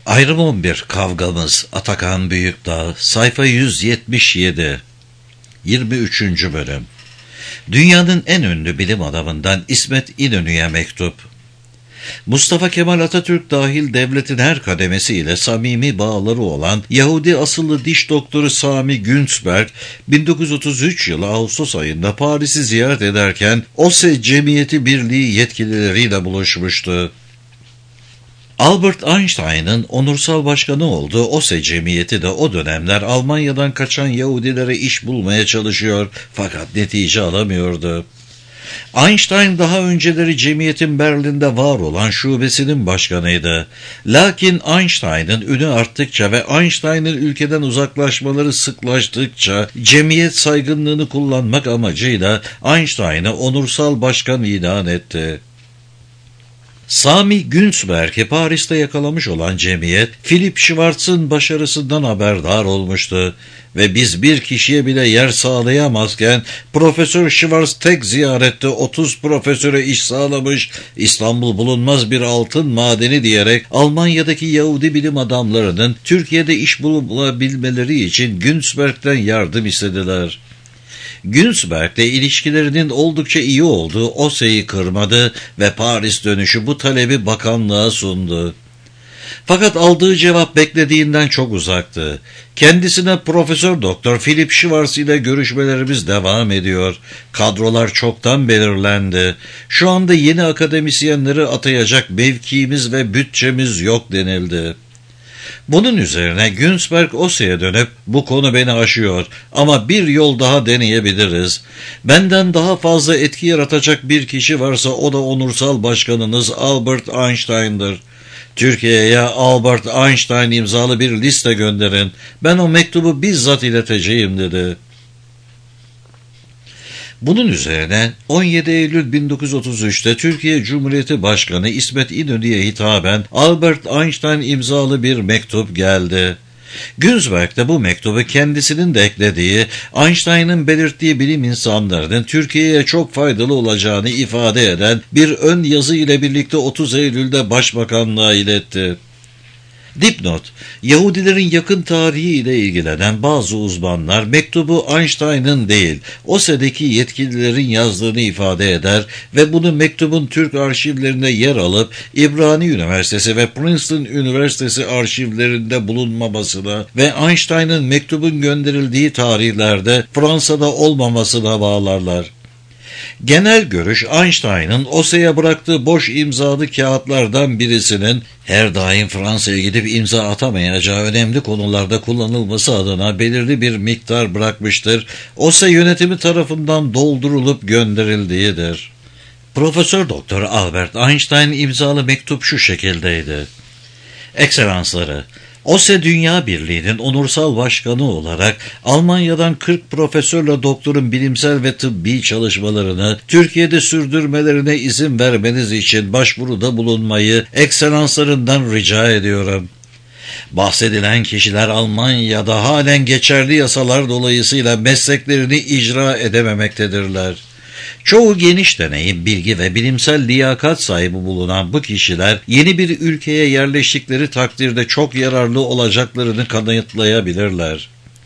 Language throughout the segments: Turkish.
Ayrım 11 Kavgamız Atakan Büyükdağ sayfa 177 23. bölüm. Dünyanın en ünlü bilim adamından İsmet İnönü'ye mektup. Mustafa Kemal Atatürk dahil devletin her kademesiyle samimi bağları olan Yahudi asıllı diş doktoru Sami Günzberg 1933 yılı Ağustos ayında Paris'i ziyaret ederken OSE Cemiyeti Birliği yetkilileriyle buluşmuştu. Albert Einstein'ın onursal başkanı olduğu OSE Cemiyeti de o dönemler Almanya'dan kaçan Yahudilere iş bulmaya çalışıyor fakat netice alamıyordu. Einstein daha önceleri cemiyetin Berlin'de var olan şubesinin başkanıydı. Lakin Einstein'ın ünü arttıkça ve Einstein'ın ülkeden uzaklaşmaları sıklaştıkça cemiyet saygınlığını kullanmak amacıyla Einstein'ı onursal başkan ilan etti. Sami Günzberg'i Paris'te yakalamış olan cemiyet, Philip Schwartz'ın başarısından haberdar olmuştu ve biz bir kişiye bile yer sağlayamazken Profesör Schwartz tek ziyarette 30 profesöre iş sağlamış, İstanbul bulunmaz bir altın madeni diyerek Almanya'daki Yahudi bilim adamlarının Türkiye'de iş bulabilmeleri için Günzberg'den yardım istediler. Günzberg'le ilişkilerinin oldukça iyi olduğu OSE'yi kırmadı ve Paris dönüşü bu talebi bakanlığa sundu. Fakat aldığı cevap beklediğinden çok uzaktı. Kendisine Profesör Doktor Philip Schwartz ile görüşmelerimiz devam ediyor. Kadrolar çoktan belirlendi. Şu anda yeni akademisyenleri atayacak mevkiimiz ve bütçemiz yok denildi. Bunun üzerine Günzberg OSE'ye dönüp bu konu beni aşıyor ama bir yol daha deneyebiliriz. Benden daha fazla etki yaratacak bir kişi varsa o da onursal başkanınız Albert Einstein'dır. Türkiye'ye Albert Einstein imzalı bir liste gönderin. Ben o mektubu bizzat ileteceğim dedi. Bunun üzerine 17 Eylül 1933'te Türkiye Cumhuriyeti Başkanı İsmet İnönü'ye hitaben Albert Einstein imzalı bir mektup geldi. Günzberg de bu mektubu kendisinin de eklediği, Einstein'ın belirttiği bilim insanlarının Türkiye'ye çok faydalı olacağını ifade eden bir ön yazı ile birlikte 30 Eylül'de Başbakanlığa iletti. Dipnot: Yahudilerin yakın tarihi ile ilgilenen bazı uzmanlar mektubu Einstein'ın değil, OSE'deki yetkililerin yazdığını ifade eder ve bunu mektubun Türk arşivlerinde yer alıp İbrani Üniversitesi ve Princeton Üniversitesi arşivlerinde bulunmamasına ve Einstein'ın mektubun gönderildiği tarihlerde Fransa'da olmamasına bağlarlar. Genel görüş Einstein'ın OSE'ye bıraktığı boş imzalı kağıtlardan birisinin her daim Fransa'ya gidip imza atamayacağı önemli konularda kullanılması adına belirli bir miktar bırakmıştır. OSE yönetimi tarafından doldurulup gönderildiğidir. Profesör Doktor Albert Einstein imzalı mektup şu şekildeydi. Ekselansları, OSE Dünya Birliği'nin onursal başkanı olarak Almanya'dan 40 profesörle doktorun bilimsel ve tıbbi çalışmalarını Türkiye'de sürdürmelerine izin vermeniz için başvuruda bulunmayı ekselanslarından rica ediyorum. Bahsedilen kişiler Almanya'da halen geçerli yasalar dolayısıyla mesleklerini icra edememektedirler. Çoğu geniş deneyim, bilgi ve bilimsel liyakat sahibi bulunan bu kişiler yeni bir ülkeye yerleştikleri takdirde çok yararlı olacaklarını kanıtlayabilirler.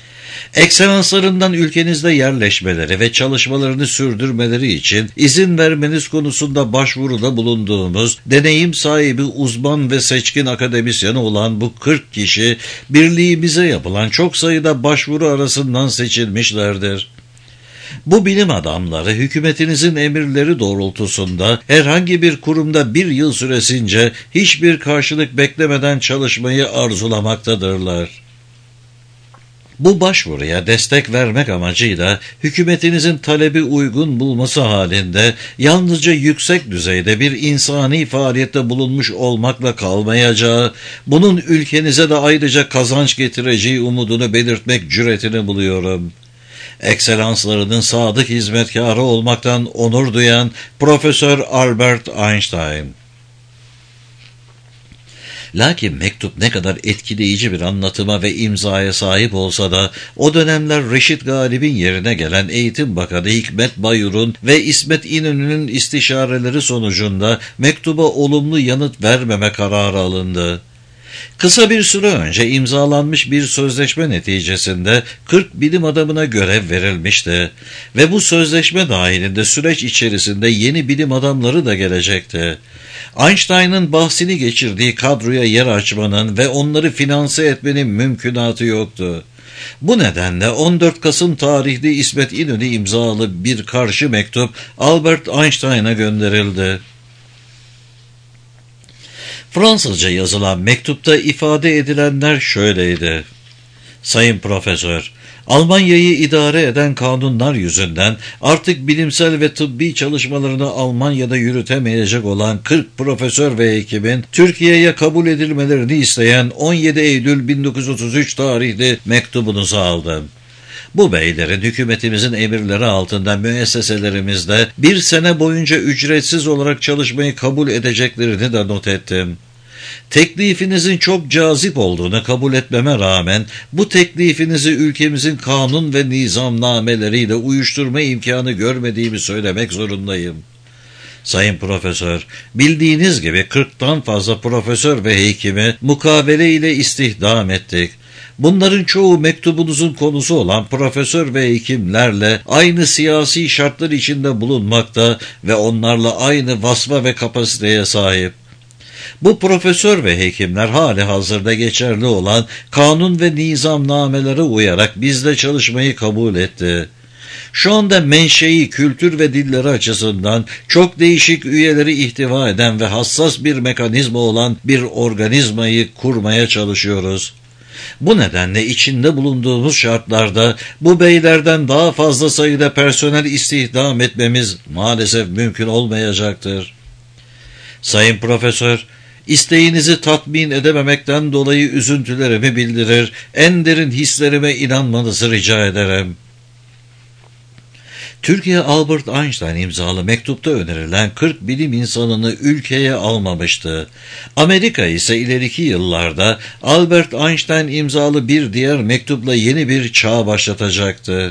Ekselanslarından ülkenizde yerleşmeleri ve çalışmalarını sürdürmeleri için izin vermeniz konusunda başvuruda bulunduğumuz deneyim sahibi uzman ve seçkin akademisyen olan bu 40 kişi birliğimize yapılan çok sayıda başvuru arasından seçilmişlerdir. Bu bilim adamları hükümetinizin emirleri doğrultusunda herhangi bir kurumda bir yıl süresince hiçbir karşılık beklemeden çalışmayı arzulamaktadırlar. Bu başvuruya destek vermek amacıyla hükümetinizin talebi uygun bulması halinde yalnızca yüksek düzeyde bir insani faaliyette bulunmuş olmakla kalmayacağı, bunun ülkenize de ayrıca kazanç getireceği umudunu belirtmek cüretini buluyorum. Ekselanslarının sadık hizmetkarı olmaktan onur duyan Profesör Albert Einstein. Lakin mektup ne kadar etkileyici bir anlatıma ve imzaya sahip olsa da o dönemler Reşit Galip'in yerine gelen Eğitim Bakanı Hikmet Bayur'un ve İsmet İnönü'nün istişareleri sonucunda mektuba olumlu yanıt vermeme kararı alındı. Kısa bir süre önce imzalanmış bir sözleşme neticesinde 40 bilim adamına görev verilmişti ve bu sözleşme dahilinde süreç içerisinde yeni bilim adamları da gelecekti. Einstein'ın bahsini geçirdiği kadroya yer açmanın ve onları finanse etmenin mümkünatı yoktu. Bu nedenle 14 Kasım tarihli İsmet İnönü imzalı bir karşı mektup Albert Einstein'a gönderildi. Fransızca yazılan mektupta ifade edilenler şöyleydi. Sayın Profesör, Almanya'yı idare eden kanunlar yüzünden artık bilimsel ve tıbbi çalışmalarını Almanya'da yürütemeyecek olan 40 profesör ve hekimin Türkiye'ye kabul edilmelerini isteyen 17 Eylül 1933 tarihli mektubunuzu aldım. Bu beylerin hükümetimizin emirleri altında müesseselerimizde bir sene boyunca ücretsiz olarak çalışmayı kabul edeceklerini de not ettim. Teklifinizin çok cazip olduğunu kabul etmeme rağmen bu teklifinizi ülkemizin kanun ve nizamnameleriyle uyuşturma imkanı görmediğimi söylemek zorundayım. Sayın Profesör, bildiğiniz gibi 40'tan fazla profesör ve hekimi mukavele ile istihdam ettik. Bunların çoğu mektubunuzun konusu olan profesör ve hekimlerle aynı siyasi şartlar içinde bulunmakta ve onlarla aynı vasfa ve kapasiteye sahip. Bu profesör ve hekimler hali hazırda geçerli olan kanun ve nizamnamelere uyarak bizle çalışmayı kabul etti. Şu anda menşei, kültür ve dilleri açısından çok değişik üyeleri ihtiva eden ve hassas bir mekanizma olan bir organizmayı kurmaya çalışıyoruz. Bu nedenle içinde bulunduğumuz şartlarda bu beylerden daha fazla sayıda personel istihdam etmemiz maalesef mümkün olmayacaktır. Sayın Profesör, İsteğinizi tatmin edememekten dolayı üzüntülerimi bildirir, en derin hislerime inanmanızı rica ederim. Türkiye Albert Einstein imzalı mektupta önerilen 40 bilim insanını ülkeye almamıştı. Amerika ise ileriki yıllarda Albert Einstein imzalı bir diğer mektupla yeni bir çağ başlatacaktı.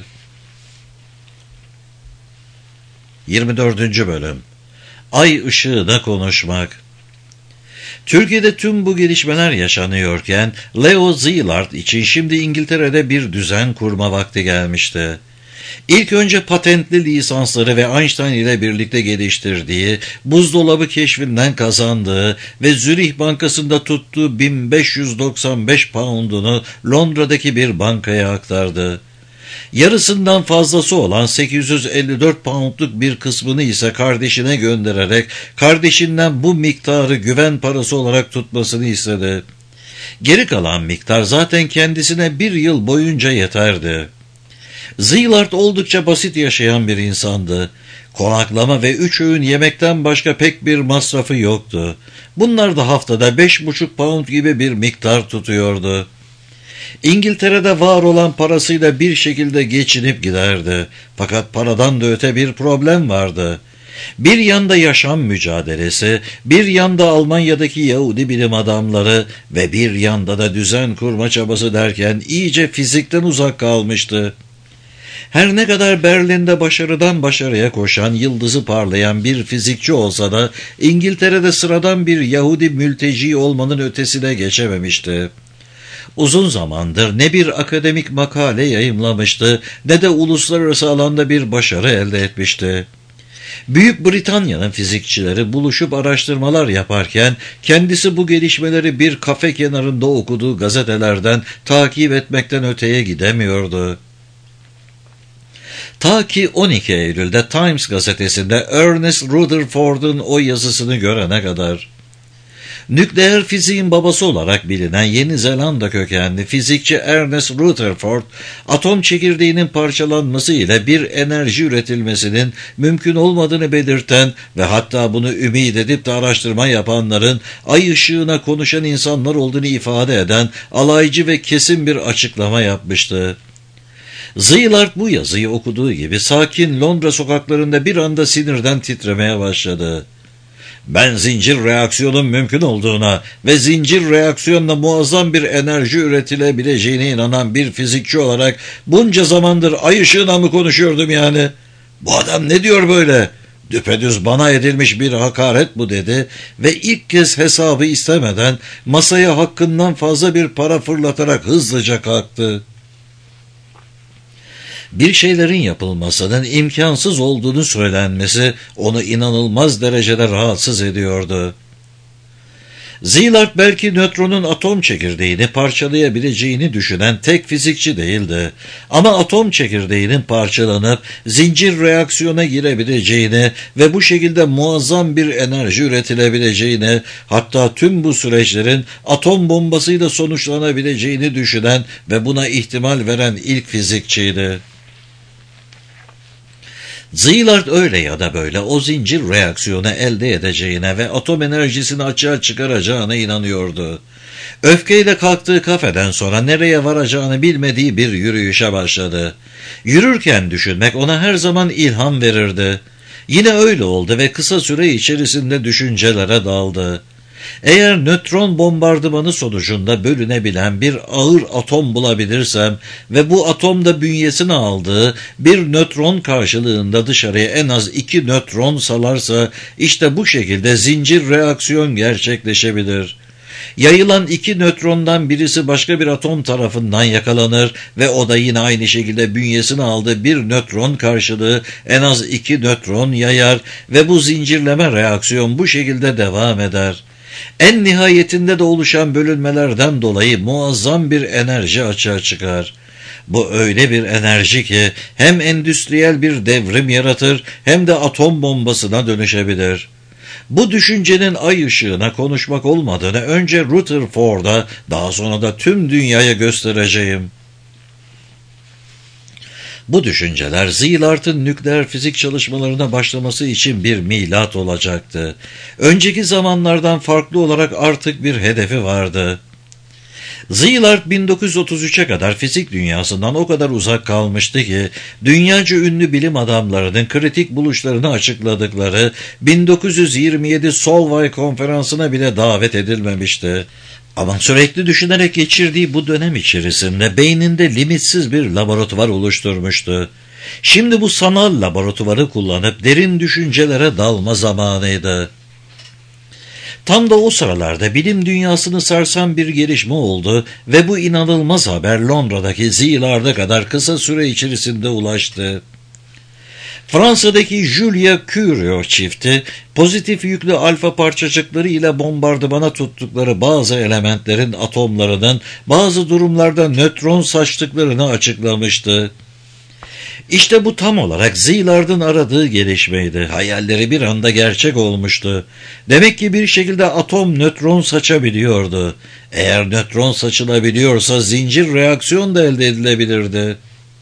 24. Bölüm Ay ışığına konuşmak. Türkiye'de tüm bu gelişmeler yaşanıyorken Leo Szilard için şimdi İngiltere'de bir düzen kurma vakti gelmişti. İlk önce patentli lisansları ve Einstein ile birlikte geliştirdiği, buzdolabı keşfinden kazandığı ve Zürih Bankası'nda tuttuğu 1595 poundunu Londra'daki bir bankaya aktardı. Yarısından fazlası olan 854 poundluk bir kısmını ise kardeşine göndererek kardeşinden bu miktarı güven parası olarak tutmasını istedi. Geri kalan miktar zaten kendisine bir yıl boyunca yeterdi. Szilard oldukça basit yaşayan bir insandı. Konaklama ve 3 öğün yemekten başka pek bir masrafı yoktu. Bunlar da haftada 5,5 pound gibi bir miktar tutuyordu. İngiltere'de var olan parasıyla bir şekilde geçinip giderdi. Fakat paradan da öte bir problem vardı. Bir yanda yaşam mücadelesi, bir yanda Almanya'daki Yahudi bilim adamları ve bir yanda da düzen kurma çabası derken iyice fizikten uzak kalmıştı. Her ne kadar Berlin'de başarıdan başarıya koşan, yıldızı parlayan bir fizikçi olsa da İngiltere'de sıradan bir Yahudi mülteci olmanın ötesine geçememişti. Uzun zamandır ne bir akademik makale yayımlamıştı ne de uluslararası alanda bir başarı elde etmişti. Büyük Britanya'nın fizikçileri buluşup araştırmalar yaparken kendisi bu gelişmeleri bir kafe kenarında okuduğu gazetelerden takip etmekten öteye gidemiyordu. Ta ki 12 Eylül'de Times gazetesinde Ernest Rutherford'un o yazısını görene kadar. Nükleer fiziğin babası olarak bilinen Yeni Zelanda kökenli fizikçi Ernest Rutherford, atom çekirdeğinin parçalanması ile bir enerji üretilmesinin mümkün olmadığını belirten ve hatta bunu ümit edip de araştırma yapanların ay ışığına konuşan insanlar olduğunu ifade eden alaycı ve kesin bir açıklama yapmıştı. Szilard bu yazıyı okuduğu gibi sakin Londra sokaklarında bir anda sinirden titremeye başladı. Ben zincir reaksiyonun mümkün olduğuna ve zincir reaksiyonla muazzam bir enerji üretilebileceğine inanan bir fizikçi olarak bunca zamandır ay ışığına mı konuşuyordum yani? Bu adam ne diyor böyle? Düpedüz bana edilmiş bir hakaret bu dedi ve ilk kez hesabı istemeden masaya hakkından fazla bir para fırlatarak hızlıca kalktı. Bir şeylerin yapılmasının imkansız olduğunu söylenmesi onu inanılmaz derecede rahatsız ediyordu. Szilard belki nötronun atom çekirdeğini parçalayabileceğini düşünen tek fizikçi değildi. Ama atom çekirdeğinin parçalanıp zincir reaksiyona girebileceğini ve bu şekilde muazzam bir enerji üretilebileceğini, hatta tüm bu süreçlerin atom bombasıyla sonuçlanabileceğini düşünen ve buna ihtimal veren ilk fizikçiydi. Szilard öyle ya da böyle o zincir reaksiyonu elde edeceğine ve atom enerjisini açığa çıkaracağına inanıyordu. Öfkeyle kalktığı kafeden sonra nereye varacağını bilmediği bir yürüyüşe başladı. Yürürken düşünmek ona her zaman ilham verirdi. Yine öyle oldu ve kısa süre içerisinde düşüncelere daldı. Eğer nötron bombardımanı sonucunda bölünebilen bir ağır atom bulabilirsem ve bu atomda bünyesine aldığı bir nötron karşılığında dışarıya en az 2 nötron salarsa işte bu şekilde zincir reaksiyon gerçekleşebilir. Yayılan 2 nötrondan birisi başka bir atom tarafından yakalanır ve o da yine aynı şekilde bünyesine aldığı bir nötron karşılığı en az 2 nötron yayar ve bu zincirleme reaksiyon bu şekilde devam eder. En nihayetinde de oluşan bölünmelerden dolayı muazzam bir enerji açığa çıkar. Bu öyle bir enerji ki hem endüstriyel bir devrim yaratır hem de atom bombasına dönüşebilir. Bu düşüncenin ay ışığına konuşmak olmadığını önce Rutherford'a daha sonra da tüm dünyaya göstereceğim. Bu düşünceler Szilard'ın nükleer fizik çalışmalarına başlaması için bir milat olacaktı. Önceki zamanlardan farklı olarak artık bir hedefi vardı. Szilard 1933'e kadar fizik dünyasından o kadar uzak kalmıştı ki dünyaca ünlü bilim adamlarının kritik buluşlarını açıkladıkları 1927 Solvay konferansına bile davet edilmemişti. Ama sürekli düşünerek geçirdiği bu dönem içerisinde beyninde limitsiz bir laboratuvar oluşturmuştu. Şimdi bu sanal laboratuvarı kullanıp derin düşüncelere dalma zamanıydı. Tam da o sıralarda bilim dünyasını sarsan bir gelişme oldu ve bu inanılmaz haber Londra'daki Szilard'a kadar kısa süre içerisinde ulaştı. Fransa'daki Julia Curie çifti, pozitif yüklü alfa parçacıkları ile bombardımana tuttukları bazı elementlerin atomlarının bazı durumlarda nötron saçtıklarını açıklamıştı. İşte bu tam olarak Szilard'ın aradığı gelişmeydi. Hayalleri bir anda gerçek olmuştu. Demek ki bir şekilde atom nötron saçabiliyordu. Eğer nötron saçılabiliyorsa zincir reaksiyon da elde edilebilirdi.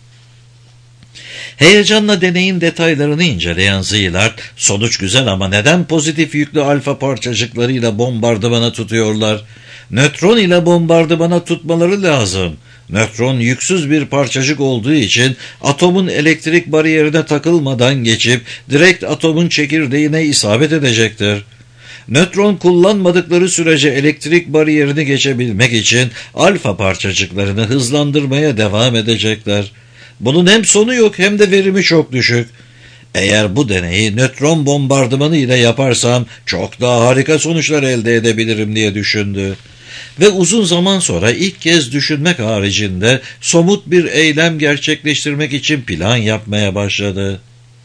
Heyecanla deneyin detaylarını inceleyen Szilard, sonuç güzel ama neden pozitif yüklü alfa parçacıklarıyla bombardımana tutuyorlar? Nötron ile bombardımana tutmaları lazım. Nötron yüksüz bir parçacık olduğu için atomun elektrik bariyerine takılmadan geçip direkt atomun çekirdeğine isabet edecektir. Nötron kullanmadıkları sürece elektrik bariyerini geçebilmek için alfa parçacıklarını hızlandırmaya devam edecekler. Bunun hem sonu yok hem de verimi çok düşük. Eğer bu deneyi nötron bombardımanı ile yaparsam çok daha harika sonuçlar elde edebilirim diye düşündü. Ve uzun zaman sonra ilk kez düşünmek haricinde somut bir eylem gerçekleştirmek için plan yapmaya başladı.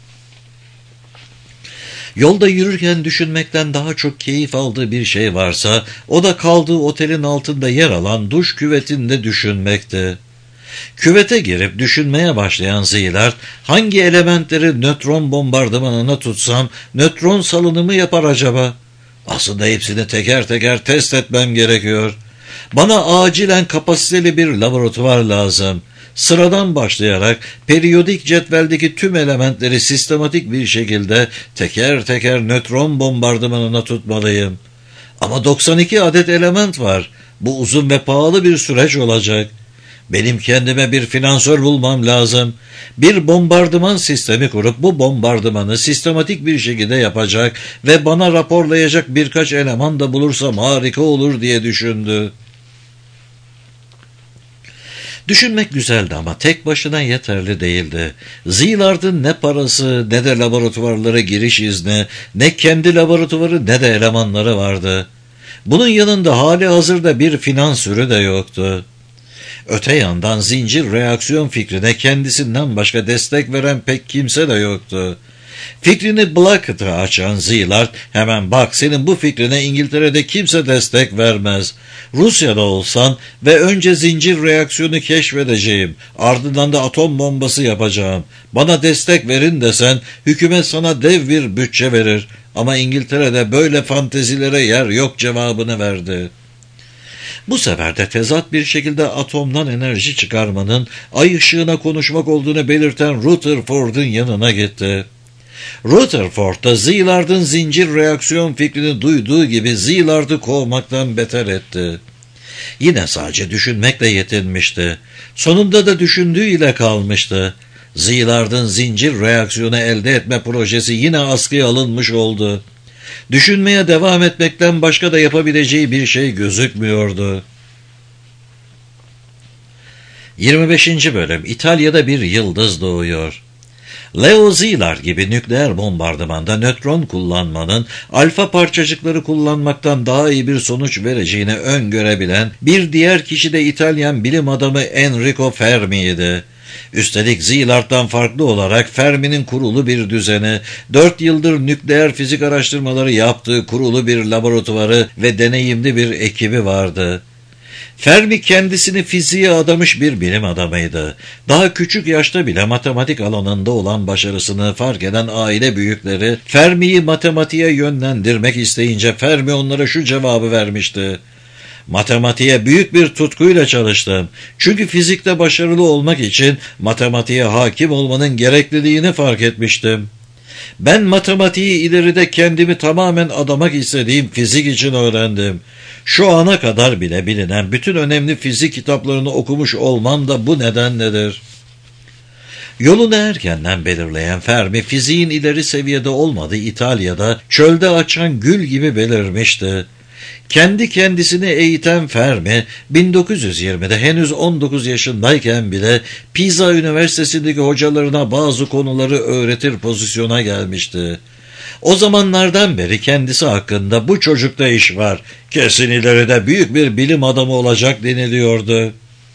Yolda yürürken düşünmekten daha çok keyif aldığı bir şey varsa o da kaldığı otelin altında yer alan duş küvetinde düşünmekti. Küvete girip düşünmeye başlayan Szilard, hangi elementleri nötron bombardımanına tutsam nötron salınımı yapar acaba? Aslında hepsini teker teker test etmem gerekiyor. Bana acilen kapasiteli bir laboratuvar lazım. Sıradan başlayarak periyodik cetveldeki tüm elementleri sistematik bir şekilde teker teker nötron bombardımanına tutmalıyım. Ama 92 adet element var. Bu uzun ve pahalı bir süreç olacak. Benim kendime bir finansör bulmam lazım. Bir bombardıman sistemi kurup bu bombardımanı sistematik bir şekilde yapacak ve bana raporlayacak birkaç eleman da bulursam harika olur diye düşündü. Düşünmek güzeldi ama tek başına yeterli değildi. Szilard'ın ne parası ne de laboratuvarlara giriş izni, ne kendi laboratuvarı ne de elemanları vardı. Bunun yanında hali hazırda bir finans ürü de yoktu. Öte yandan zincir reaksiyon fikrine kendisinden başka destek veren pek kimse de yoktu. Fikrini Blackett'a açan Szilard, hemen bak senin bu fikrine İngiltere'de kimse destek vermez. Rusya'da olsan ve önce zincir reaksiyonu keşfedeceğim, ardından da atom bombası yapacağım. Bana destek verin desen hükümet sana dev bir bütçe verir. Ama İngiltere'de böyle fantezilere yer yok cevabını verdi. Bu sefer de tezat bir şekilde atomdan enerji çıkarmanın ay ışığına konuşmak olduğunu belirten Rutherford'un yanına gitti. Rutherford da Szilard'ın zincir reaksiyon fikrini duyduğu gibi Szilard'ı kovmaktan beter etti. Yine sadece düşünmekle yetinmişti. Sonunda da düşündüğüyle kalmıştı. Szilard'ın zincir reaksiyonu elde etme projesi yine askıya alınmış oldu. Düşünmeye devam etmekten başka da yapabileceği bir şey gözükmüyordu. 25. Bölüm. İtalya'da bir yıldız doğuyor. Leo Szilard gibi nükleer bombardımanda nötron kullanmanın alfa parçacıkları kullanmaktan daha iyi bir sonuç vereceğini öngörebilen bir diğer kişi de İtalyan bilim adamı Enrico Fermi'ydi. Üstelik Szilard'dan farklı olarak Fermi'nin kurulu bir düzeni, 4 yıldır nükleer fizik araştırmaları yaptığı kurulu bir laboratuvarı ve deneyimli bir ekibi vardı. Fermi kendisini fiziğe adamış bir bilim adamıydı. Daha küçük yaşta bile matematik alanında olan başarısını fark eden aile büyükleri Fermi'yi matematiğe yönlendirmek isteyince Fermi onlara şu cevabı vermişti: "Matematiğe büyük bir tutkuyla çalıştım. Çünkü fizikte başarılı olmak için matematiğe hakim olmanın gerekliliğini fark etmiştim. Ben matematiği ileride kendimi tamamen adamak istediğim fizik için öğrendim. Şu ana kadar bile bilinen bütün önemli fizik kitaplarını okumuş olmam da bu nedenledir." Yolunu erkenden belirleyen Fermi, fiziğin ileri seviyede olmadığı İtalya'da çölde açan gül gibi belirmişti. Kendi kendisini eğiten Fermi, 1920'de henüz 19 yaşındayken bile Pisa Üniversitesi'ndeki hocalarına bazı konuları öğretir pozisyona gelmişti. O zamanlardan beri kendisi hakkında "bu çocukta iş var, kesin ileride büyük bir bilim adamı olacak" deniliyordu.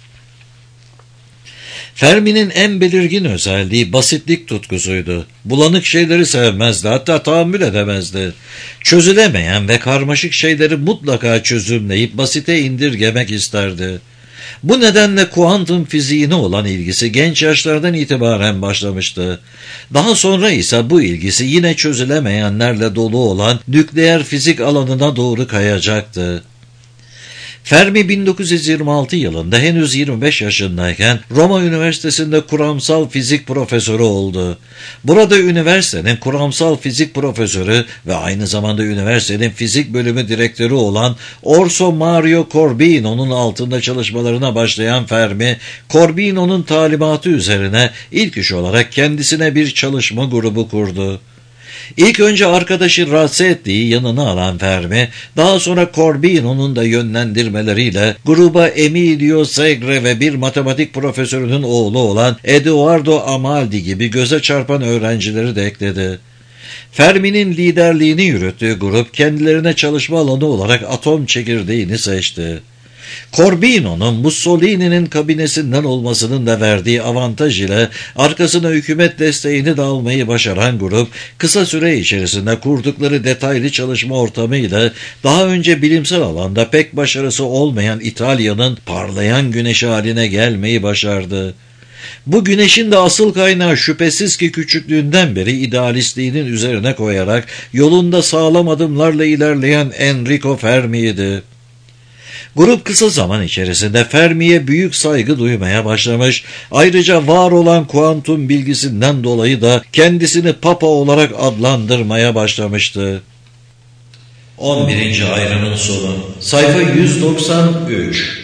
Fermi'nin en belirgin özelliği basitlik tutkusuydu. Bulanık şeyleri sevmezdi, hatta tahammül edemezdi. Çözülemeyen ve karmaşık şeyleri mutlaka çözümleyip basite indirgemek isterdi. Bu nedenle kuantum fiziğine olan ilgisi genç yaşlardan itibaren başlamıştı. Daha sonra ise bu ilgisi yine çözülemeyenlerle dolu olan nükleer fizik alanına doğru kayacaktı. Fermi 1926 yılında henüz 25 yaşındayken Roma Üniversitesi'nde kuramsal fizik profesörü oldu. Burada üniversitenin kuramsal fizik profesörü ve aynı zamanda üniversitenin fizik bölümü direktörü olan Orso Mario Corbino'nun altında çalışmalarına başlayan Fermi, Corbino'nun talimatı üzerine ilk iş olarak kendisine bir çalışma grubu kurdu. İlk önce arkadaşı Rossetti'yi yanına alan Fermi, daha sonra Corbino'nun da yönlendirmeleriyle gruba Emilio Segre ve bir matematik profesörünün oğlu olan Eduardo Amaldi gibi göze çarpan öğrencileri de ekledi. Fermi'nin liderliğini yürüttüğü grup kendilerine çalışma alanı olarak atom çekirdeğini seçti. Corbino'nun Mussolini'nin kabinesinden olmasının da verdiği avantaj ile arkasına hükümet desteğini de almayı başaran grup, kısa süre içerisinde kurdukları detaylı çalışma ortamıyla daha önce bilimsel alanda pek başarısı olmayan İtalya'nın parlayan güneşi haline gelmeyi başardı. Bu güneşin de asıl kaynağı şüphesiz ki küçüklüğünden beri idealistliğinin üzerine koyarak yolunda sağlam adımlarla ilerleyen Enrico Fermi'ydi. Grup kısa zaman içerisinde Fermi'ye büyük saygı duymaya başlamış, ayrıca var olan kuantum bilgisinden dolayı da kendisini Papa olarak adlandırmaya başlamıştı. 11. ayrımın sonu. Sayfa 193.